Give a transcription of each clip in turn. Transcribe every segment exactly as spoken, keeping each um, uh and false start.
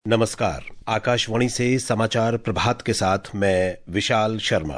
नमस्कार। आकाशवाणी से समाचार प्रभात के साथ मैं विशाल शर्मा।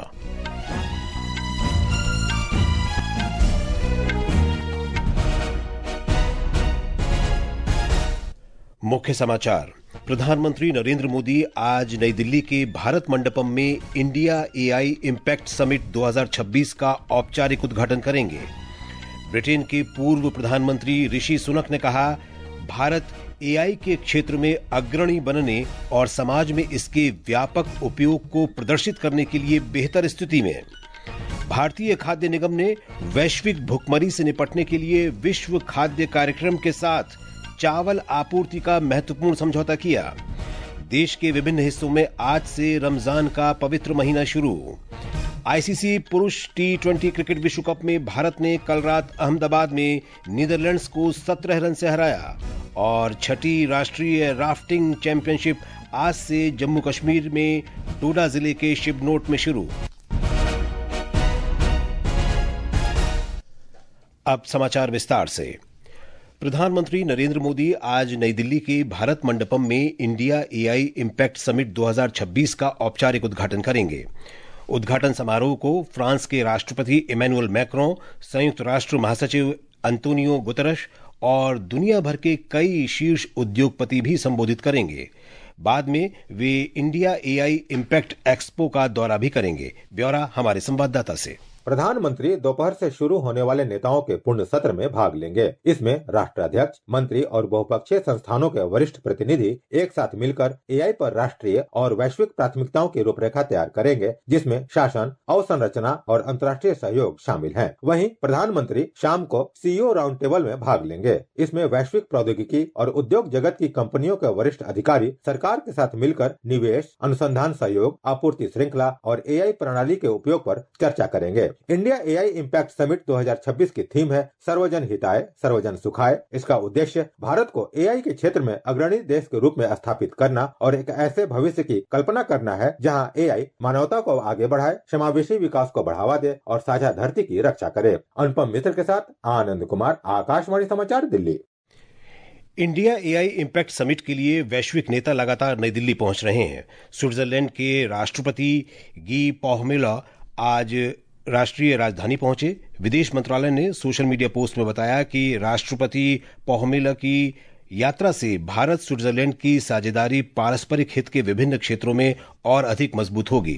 मुख्य समाचार। प्रधानमंत्री नरेंद्र मोदी आज नई दिल्ली के भारत मंडपम में इंडिया एआई इम्पैक्ट समिट दो हज़ार छब्बीस का औपचारिक उद्घाटन करेंगे। ब्रिटेन के पूर्व प्रधानमंत्री ऋषि सुनक ने कहा, भारत एआई के क्षेत्र में अग्रणी बनने और समाज में इसके व्यापक उपयोग को प्रदर्शित करने के लिए बेहतर स्थिति में। भारतीय खाद्य निगम ने वैश्विक भुखमरी से निपटने के लिए विश्व खाद्य कार्यक्रम के साथ चावल आपूर्ति का महत्वपूर्ण समझौता किया। देश के विभिन्न हिस्सों में आज से रमजान का पवित्र महीना शुरू। आईसीसी पुरुष टी ट्वेंटी क्रिकेट विश्व कप में भारत ने कल रात अहमदाबाद में नीदरलैंड्स को सत्रह रन से हराया और छठी राष्ट्रीय राफ्टिंग चैंपियनशिप आज से जम्मू कश्मीर में डोडा जिले के शिबनोट में शुरू। अब समाचार विस्तार से। प्रधानमंत्री नरेंद्र मोदी आज नई दिल्ली के भारत मंडपम में इंडिया एआई इम्पैक्ट समिट दो हज़ार छब्बीस का औपचारिक उद्घाटन करेंगे। उद्घाटन समारोह को फ्रांस के राष्ट्रपति इमैनुअल मैक्रों, संयुक्त राष्ट्र महासचिव अंतोनियो गुतरश और दुनिया भर के कई शीर्ष उद्योगपति भी संबोधित करेंगे। बाद में वे इंडिया एआई इम्पैक्ट एक्सपो का दौरा भी करेंगे। ब्यौरा हमारे संवाददाता से। प्रधानमंत्री दोपहर से शुरू होने वाले नेताओं के पूर्ण सत्र में भाग लेंगे। इसमें राष्ट्राध्यक्ष, मंत्री और बहुपक्षीय संस्थानों के वरिष्ठ प्रतिनिधि एक साथ मिलकर एआई पर राष्ट्रीय और वैश्विक प्राथमिकताओं की रूपरेखा तैयार करेंगे, जिसमें शासन, अवसंरचना और अंतर्राष्ट्रीय सहयोग शामिल हैं। वहीं प्रधानमंत्री शाम को सीईओ राउंड टेबल में भाग लेंगे। इसमें वैश्विक प्रौद्योगिकी और उद्योग जगत की कंपनियों के वरिष्ठ अधिकारी सरकार के साथ मिलकर निवेश, अनुसंधान सहयोग, आपूर्ति श्रृंखला और एआई प्रणाली के उपयोग पर चर्चा करेंगे। इंडिया एआई इम्पैक्ट समिट दो हज़ार छब्बीस की थीम है सर्वजन हिताय सर्वजन सुखाय। इसका उद्देश्य भारत को एआई के क्षेत्र में अग्रणी देश के रूप में स्थापित करना और एक ऐसे भविष्य की कल्पना करना है जहां एआई मानवता को आगे बढ़ाए, समावेशी विकास को बढ़ावा दे और साझा धरती की रक्षा करे। अनुपम मित्र के साथ आनंद कुमार, आकाशवाणी समाचार, Delhi. India AI impact summit के लिए वैश्विक नेता लगातार नई दिल्ली पहुंच रहे हैं। स्विट्जरलैंड के राष्ट्रपति गी पॉहमेला आज राष्ट्रीय राजधानी पहुंचे। विदेश मंत्रालय ने सोशल मीडिया पोस्ट में बताया कि राष्ट्रपति पॉहमेला की यात्रा से भारत स्विट्जरलैंड की साझेदारी पारस्परिक हित के विभिन्न क्षेत्रों में और अधिक मजबूत होगी।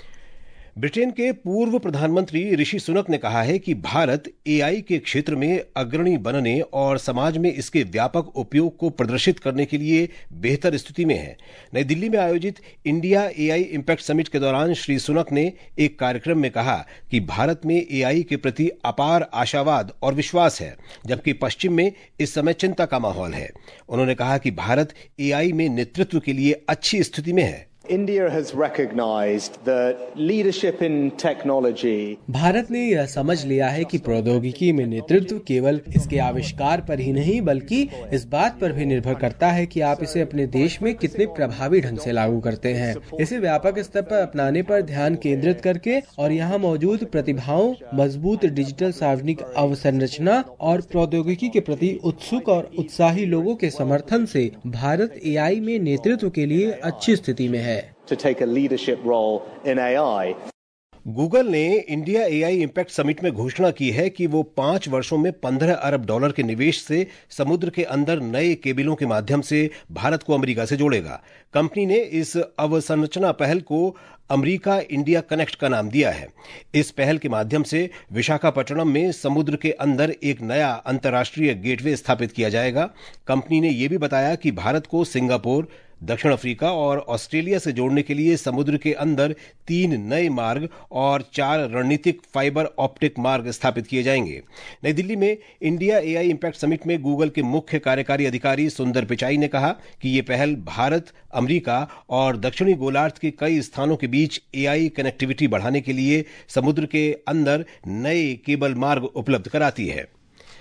ब्रिटेन के पूर्व प्रधानमंत्री ऋषि सुनक ने कहा है कि भारत एआई के क्षेत्र में अग्रणी बनने और समाज में इसके व्यापक उपयोग को प्रदर्शित करने के लिए बेहतर स्थिति में है। नई दिल्ली में आयोजित इंडिया एआई इम्पैक्ट समिट के दौरान श्री सुनक ने एक कार्यक्रम में कहा कि भारत में एआई के प्रति अपार आशावाद और विश्वास है, जबकि पश्चिम में इस समय चिंता का माहौल है। उन्होंने कहा कि भारत एआई में नेतृत्व के लिए अच्छी स्थिति में है। India has recognized that leadership in technology. Bharat ने यह समझ लिया है कि प्रौद्योगिकी में नेतृत्व केवल इसके आविष्कार पर ही नहीं बल्कि इस बात पर भी निर्भर करता है कि आप इसे अपने देश में कितने प्रभावी ढंग से लागू करते हैं। इसे व्यापक स्तर पर अपनाने पर ध्यान केंद्रित करके और यहाँ मौजूद प्रतिभाओं, मजबूत डिजिटल सार्वजनिक अवसंरचना और प्रौद्योगिकी के प्रति उत्सुक और उत्साही लोगों के समर्थन से भारत एआई में नेतृत्व के लिए अच्छी स्थिति में है। To take a leadership role in A I. Google ने इंडिया एआई इम्पैक्ट समिट में घोषणा की है कि वो पांच वर्षों में पंद्रह अरब डॉलर के निवेश से समुद्र के अंदर नए केबिलों के माध्यम से भारत को अमेरिका से जोड़ेगा। कंपनी ने इस अवसंरचना पहल को अमेरिका इंडिया कनेक्ट का नाम दिया है। इस पहल के माध्यम से विशाखापट्टनम में समुद्र के अंदर एक नया अंतर्राष्ट्रीय गेटवे स्थापित किया जाएगा। कंपनी ने यह भी बताया कि भारत को सिंगापुर, दक्षिण अफ्रीका और ऑस्ट्रेलिया से जोड़ने के लिए समुद्र के अंदर तीन नए मार्ग और चार रणनीतिक फाइबर ऑप्टिक मार्ग स्थापित किए जाएंगे। नई दिल्ली में इंडिया एआई इम्पैक्ट समिट में गूगल के मुख्य कार्यकारी अधिकारी सुंदर पिचाई ने कहा कि ये पहल भारत, अमेरिका और दक्षिणी गोलार्ध के कई स्थानों के बीच एआई कनेक्टिविटी बढ़ाने के लिए समुद्र के अंदर नए केबल मार्ग उपलब्ध कराती है।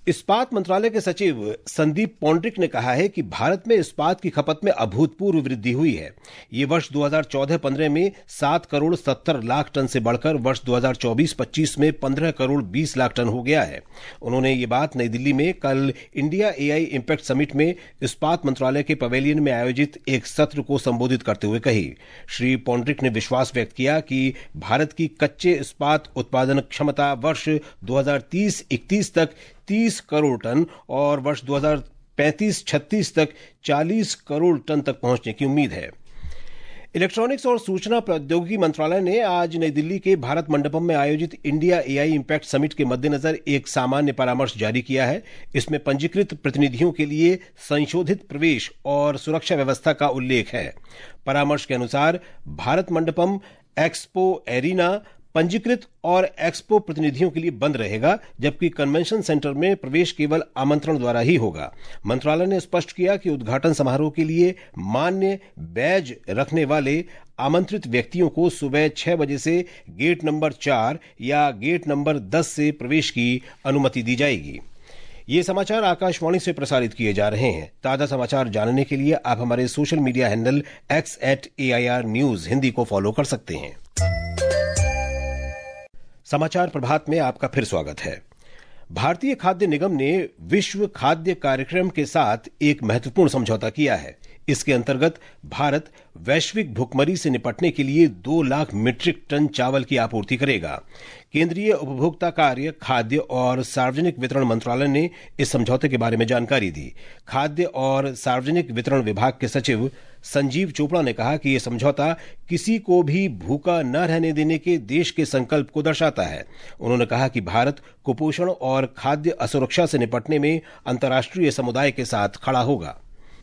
इस्पात मंत्रालय के सचिव संदीप पौंड्रिक ने कहा है कि भारत में इस्पात की खपत में अभूतपूर्व वृद्धि हुई है। ये वर्ष दो हज़ार चौदह पंद्रह में सात करोड़ सत्तर लाख टन से बढ़कर वर्ष दो हज़ार चौबीस पच्चीस में पंद्रह करोड़ बीस लाख टन हो गया है। उन्होंने ये बात नई दिल्ली में कल इंडिया एआई इम्पैक्ट समिट में इस्पात मंत्रालय के पवेलियन में आयोजित एक सत्र को संबोधित करते हुए कही। श्री पौंड्रिक ने विश्वास व्यक्त किया कि भारत की कच्चे इस्पात उत्पादन क्षमता वर्ष दो हज़ार तीस इकतीस तक तीस करोड़ टन और वर्ष दो हज़ार पैंतीस छत्तीस तक चालीस करोड़ टन तक पहुंचने की उम्मीद है। इलेक्ट्रॉनिक्स और सूचना प्रौद्योगिकी मंत्रालय ने आज नई दिल्ली के भारत मंडपम में आयोजित इंडिया एआई इम्पैक्ट समिट के मद्देनजर एक सामान्य परामर्श जारी किया है। इसमें पंजीकृत प्रतिनिधियों के लिए संशोधित प्रवेश और सुरक्षा व्यवस्था का उल्लेख है। परामर्श के अनुसार भारत मंडपम एक्सपो एरिना पंजीकृत और एक्सपो प्रतिनिधियों के लिए बंद रहेगा, जबकि कन्वेंशन सेंटर में प्रवेश केवल आमंत्रण द्वारा ही होगा। मंत्रालय ने स्पष्ट किया कि उद्घाटन समारोह के लिए मान्य बैज रखने वाले आमंत्रित व्यक्तियों को सुबह छह बजे से गेट नंबर चार या गेट नंबर दस से प्रवेश की अनुमति दी जाएगी। ये समाचार आकाशवाणी से प्रसारित किए जा रहे हैं। ताजा समाचार जानने के लिए आप हमारे social media handle X at A I R news Hindi को फॉलो कर सकते हैं। समाचार प्रभात में आपका फिर स्वागत है। भारतीय खाद्य निगम ने विश्व खाद्य कार्यक्रम के साथ एक महत्वपूर्ण समझौता किया है। इसके अंतर्गत भारत वैश्विक भुखमरी से निपटने के लिए दो लाख मीट्रिक टन चावल की आपूर्ति करेगा। केंद्रीय उपभोक्ता कार्य, खाद्य और सार्वजनिक वितरण मंत्रालय ने इस समझौते के बारे में जानकारी दी। खाद्य और सार्वजनिक वितरण विभाग के सचिव संजीव चोपड़ा ने कहा कि यह समझौता किसी को भी भूखा न रहने देने के देश के संकल्प को दर्शाता है। उन्होंने कहा कि भारत कुपोषण और खाद्य असुरक्षा से निपटने में अंतर्राष्ट्रीय समुदाय के साथ खड़ा होगा।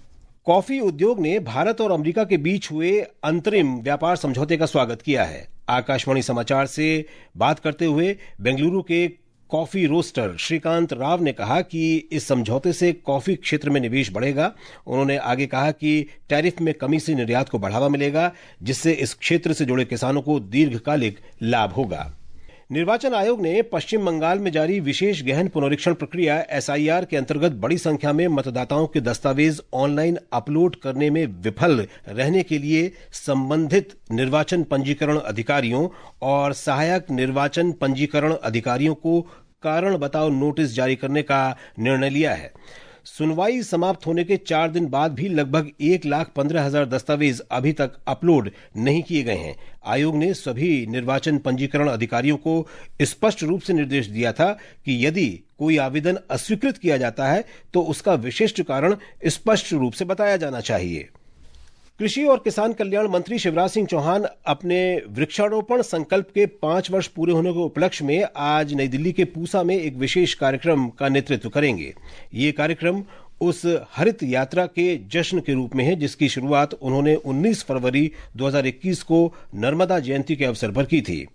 कॉफी उद्योग ने भारत और अमेरिका के बीच हुए अंतरिम व्यापार समझौते का स्वागत किया है। आकाशवाणी समाचार से बात करते हुए बेंगलुरु के कॉफी रोस्टर श्रीकांत राव ने कहा कि इस समझौते से कॉफी क्षेत्र में निवेश बढ़ेगा। उन्होंने आगे कहा कि टैरिफ में कमी से निर्यात को बढ़ावा मिलेगा, जिससे इस क्षेत्र से जुड़े किसानों को दीर्घकालिक लाभ होगा। निर्वाचन आयोग ने पश्चिम बंगाल में जारी विशेष गहन पुनरीक्षण प्रक्रिया एस आई आर के अंतर्गत बड़ी संख्या में मतदाताओं के दस्तावेज ऑनलाइन अपलोड करने में विफल रहने के लिए संबंधित निर्वाचन पंजीकरण अधिकारियों और सहायक निर्वाचन पंजीकरण अधिकारियों को कारण बताओ नोटिस जारी करने का निर्णय लिया है। सुनवाई समाप्त होने के चार दिन बाद भी लगभग एक लाख पंद्रह हजार दस्तावेज अभी तक अपलोड नहीं किए गए हैं। आयोग ने सभी निर्वाचन पंजीकरण अधिकारियों को स्पष्ट रूप से निर्देश दिया था कि यदि कोई आवेदन अस्वीकृत किया जाता है तो उसका विशिष्ट कारण स्पष्ट रूप से बताया जाना चाहिए। कृषि और किसान कल्याण मंत्री शिवराज सिंह चौहान अपने वृक्षारोपण संकल्प के पांच वर्ष पूरे होने के उपलक्ष्य में आज नई दिल्ली के पूसा में एक विशेष कार्यक्रम का नेतृत्व करेंगे। ये कार्यक्रम उस हरित यात्रा के जश्न के रूप में है जिसकी शुरुआत उन्होंने उन्नीस फरवरी दो हज़ार इक्कीस को नर्मदा जयंती के अवसर पर की थी।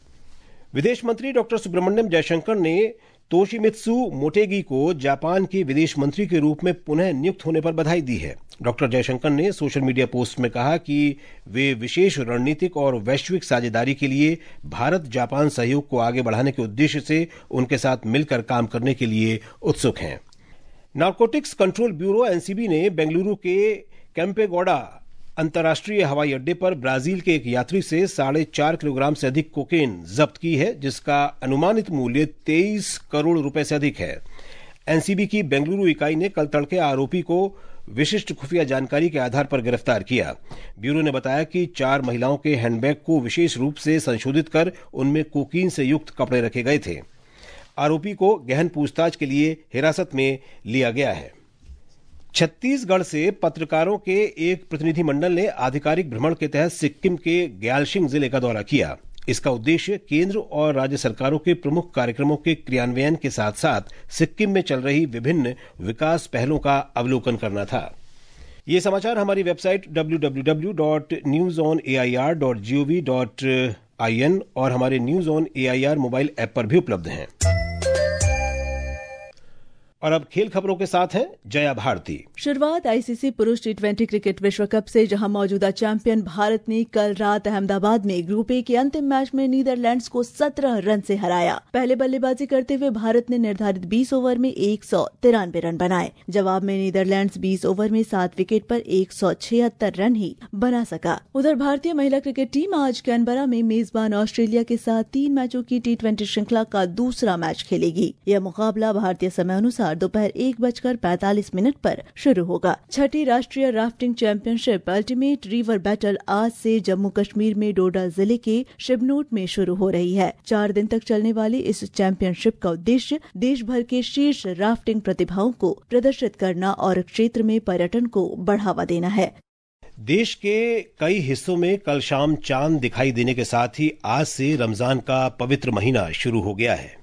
विदेश मंत्री डॉक्टर सुब्रमण्यम जयशंकर ने तोशिमित्सु मोटेगी को जापान के विदेश मंत्री के रूप में पुनः नियुक्त होने पर बधाई दी है। डॉक्टर जयशंकर ने सोशल मीडिया पोस्ट में कहा कि वे विशेष रणनीतिक और वैश्विक साझेदारी के लिए भारत जापान सहयोग को आगे बढ़ाने के उद्देश्य से उनके साथ मिलकर काम करने के लिए उत्सुक हैं। Narcotics control bureau N C B ने बेंगलुरु के कैंपेगौड़ा अंतर्राष्ट्रीय हवाई अड्डे पर ब्राजील के एक यात्री से साढ़े चार किलोग्राम से अधिक कोकेन जब्त की है, जिसका अनुमानित मूल्य तेईस करोड़ रुपए से अधिक है। एन सी बी की बेंगलुरु इकाई ने कल तड़के आरोपी को विशिष्ट खुफिया जानकारी के आधार पर गिरफ्तार किया। ब्यूरो ने बताया कि चार महिलाओं के हैंडबैग को विशेष रूप से संशोधित कर उनमें कोकीन से युक्त कपड़े रखे गए थे। आरोपी को गहन पूछताछ के लिए हिरासत में लिया गया है। छत्तीसगढ़ से पत्रकारों के एक प्रतिनिधिमंडल ने आधिकारिक भ्रमण के तहत सिक्किम के ग्यालशिंग जिले का दौरा किया। इसका उद्देश्य केंद्र और राज्य सरकारों के प्रमुख कार्यक्रमों के क्रियान्वयन के साथ साथ सिक्किम में चल रही विभिन्न विकास पहलों का अवलोकन करना था। ये समाचार हमारी website W W W dot news on A I R dot G O V dot I N और हमारे news on A I R mobile app पर भी उपलब्ध हैं। और अब खेल खबरों के साथ हैं जया भारती। शुरुआत आईसीसी पुरुष टी ट्वेंटी क्रिकेट विश्व कप से, जहां मौजूदा चैंपियन भारत ने कल रात अहमदाबाद में ग्रुप ए के अंतिम मैच में नीदरलैंड्स को सत्रह रन से हराया। पहले बल्लेबाजी करते हुए भारत ने निर्धारित बीस ओवर में एक सौ तिरानवे रन बनाए। जवाब में नीदरलैंड्स बीस ओवर में सात विकेट पर एक सौ छिहत्तर रन ही बना सका। उधर भारतीय महिला क्रिकेट टीम आज कैनबरा में मेजबान ऑस्ट्रेलिया के साथ तीन मैचों की टी ट्वेंटी श्रृंखला का दूसरा मैच खेलेगी। यह मुकाबला भारतीय समय अनुसार दोपहर एक बजकर पैंतालीस मिनट पर शुरू होगा। छठी राष्ट्रीय rafting championship ultimate river battle आज से जम्मू कश्मीर में डोडा जिले के शिबनोट में शुरू हो रही है। चार दिन तक चलने वाली इस चैंपियनशिप का उद्देश्य देश भर के शीर्ष राफ्टिंग प्रतिभाओं को प्रदर्शित करना और क्षेत्र में पर्यटन को बढ़ावा देना है। देश के कई हिस्सों में कल शाम चांद दिखाई देने के साथ ही आज से रमजान का पवित्र महीना शुरू हो गया है।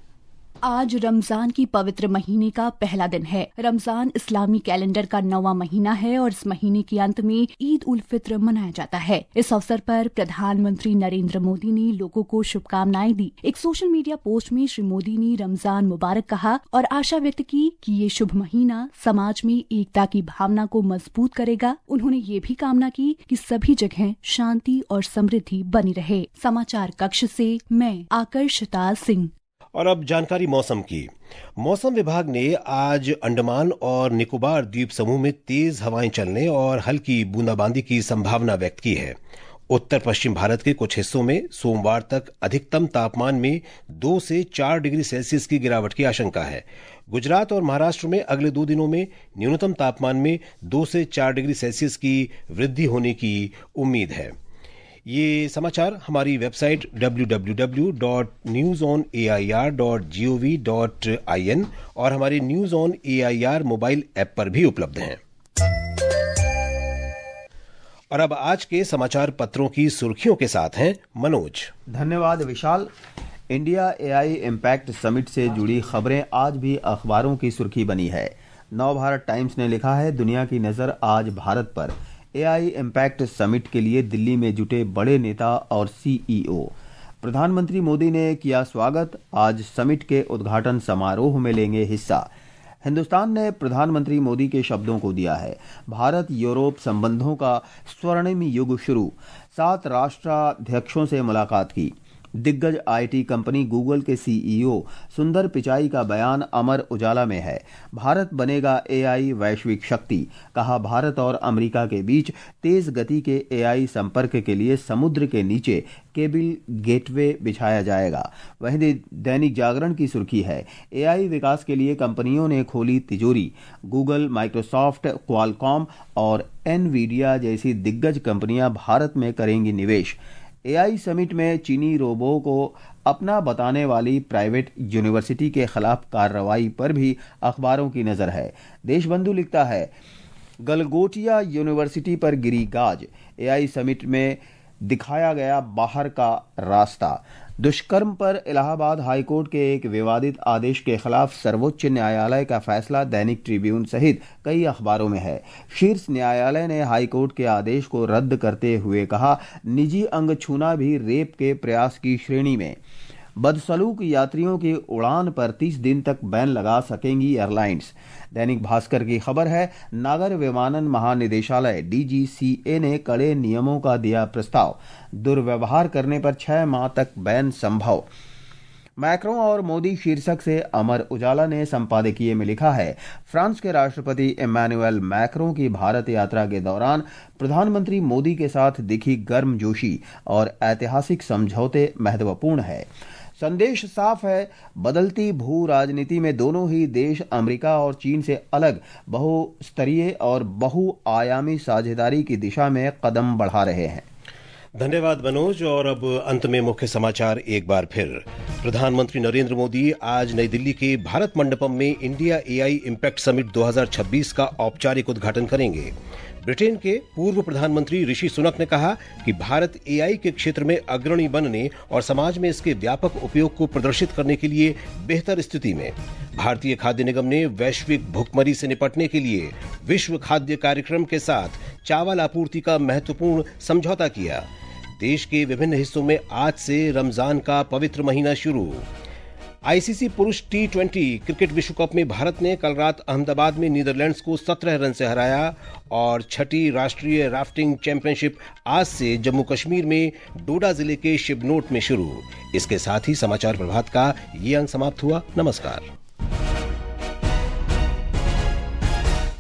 आज रमजान की पवित्र महीने का पहला दिन है। रमजान इस्लामी कैलेंडर का नौवां महीना है और इस महीने के अंत में ईद उल फित्र मनाया जाता है। इस अवसर पर प्रधानमंत्री नरेंद्र मोदी ने लोगों को शुभकामनाएं दी। एक सोशल मीडिया पोस्ट में श्री मोदी ने रमजान मुबारक कहा और आशा व्यक्त की कि ये शुभ महीना समाज में एकता की भावना को मजबूत करेगा। उन्होंने ये भी कामना की कि सभी जगह शांति और समृद्धि बनी रहे। समाचार कक्ष से मैं आकर्षिता सिंह। और अब जानकारी मौसम की। मौसम विभाग ने आज अंडमान और निकोबार द्वीप समूह में तेज हवाएं चलने और हल्की बूंदाबांदी की संभावना व्यक्त की है। उत्तर पश्चिम भारत के कुछ हिस्सों में सोमवार तक अधिकतम तापमान में दो से चार डिग्री सेल्सियस की गिरावट की आशंका है। गुजरात और महाराष्ट्र में अगले दो दिनों में न्यूनतम तापमान में दो से चार डिग्री सेल्सियस की वृद्धि होने की उम्मीद है। ये समाचार हमारी website W W W dot news on A I R dot G O V dot I N और हमारे news on A I R mobile app पर भी उपलब्ध हैं। और अब आज के समाचार पत्रों की सुर्खियों के साथ हैं मनोज। धन्यवाद Vishal. India AI impact summit से जुड़ी खबरें आज भी अखबारों की सुर्खी बनी है। नवभारत टाइम्स ने लिखा है, दुनिया की नजर आज भारत पर। एआई इम्पैक्ट समिट के लिए दिल्ली में जुटे बड़े नेता और सीईओ। प्रधानमंत्री मोदी ने किया स्वागत। आज समिट के उद्घाटन समारोह में लेंगे हिस्सा। हिंदुस्तान ने प्रधानमंत्री मोदी के शब्दों को दिया है, भारत यूरोप संबंधों का स्वर्णिम युग शुरू। सात राष्ट्राध्यक्षों से मुलाकात की। दिग्गज आईटी कंपनी गूगल के सीईओ सुंदर पिचाई का बयान अमर उजाला में है। भारत बनेगा एआई वैश्विक शक्ति। कहा, भारत और अमेरिका के बीच तेज गति के एआई संपर्क के लिए समुद्र के नीचे केबल गेटवे बिछाया जाएगा। वहीं दैनिक जागरण की सुर्खी है, एआई विकास के लिए कंपनियों ने खोली तिजोरी। गूगल, माइक्रोसॉफ्ट, क्वालकॉम और एनवीडिया जैसी दिग्गज कंपनियां भारत में करेंगी निवेश। एआई समिट में चीनी रोबो को अपना बताने वाली प्राइवेट यूनिवर्सिटी के खिलाफ कार्रवाई पर भी अखबारों की नजर है। देशबंधु लिखता है, गलगोटिया यूनिवर्सिटी पर गिरी गाज। एआई समिट में दिखाया गया बाहर का रास्ता। दुष्कर्म पर इलाहाबाद हाईकोर्ट के एक विवादित आदेश के खिलाफ सर्वोच्च न्यायालय का फैसला दैनिक ट्रिब्यून सहित कई अखबारों में है। शीर्ष न्यायालय ने हाईकोर्ट के आदेश को रद्द करते हुए कहा, निजी अंग छूना भी रेप के प्रयास की श्रेणी में। बदसलूक यात्रियों की उड़ान पर तीस दिन तक बैन लगा सकेंगी एयरलाइंस। दैनिक भास्कर की खबर है, नागर विमानन महानिदेशालय डीजीसीए ने कड़े नियमों का दिया प्रस्ताव। दुर्व्यवहार करने पर छह माह तक बैन संभव। मैक्रों और मोदी शीर्षक से अमर उजाला ने संपादकीय में लिखा है, फ्रांस के राष्ट्रपति इमैनुअल मैक्रों की भारत यात्रा के दौरान प्रधानमंत्री मोदी के साथ दिखी गर्मजोशी और ऐतिहासिक समझौते महत्वपूर्ण है। संदेश साफ है, बदलती भू राजनीति में दोनों ही देश अमेरिका और चीन से अलग बहुस्तरीय और बहुआयामी साझेदारी की दिशा में कदम बढ़ा रहे हैं। धन्यवाद मनोज। और अब अंत में मुख्य समाचार एक बार फिर। प्रधानमंत्री नरेंद्र मोदी आज नई दिल्ली के भारत मंडपम में इंडिया एआई इम्पैक्ट समिट दो हज़ार छब्बीस का औपचारिक उद्घाटन करेंगे। ब्रिटेन के पूर्व प्रधानमंत्री ऋषि सुनक ने कहा कि भारत एआई के क्षेत्र में अग्रणी बनने और समाज में इसके व्यापक उपयोग को प्रदर्शित करने के लिए बेहतर स्थिति में। भारतीय खाद्य निगम ने वैश्विक भुखमरी से निपटने के लिए विश्व खाद्य कार्यक्रम के साथ चावल आपूर्ति का महत्वपूर्ण समझौता किया। देश के विभिन्न हिस्सों में आज से रमजान का पवित्र महीना शुरू। आईसीसी पुरुष टी ट्वेंटी क्रिकेट विश्व कप में भारत ने कल रात अहमदाबाद में नीदरलैंड्स को सत्रह रन से हराया और छठी राष्ट्रीय राफ्टिंग चैंपियनशिप आज से जम्मू कश्मीर में डोडा जिले के शिबनोट में शुरू। इसके साथ ही समाचार प्रभात का ये अंक समाप्त हुआ। नमस्कार।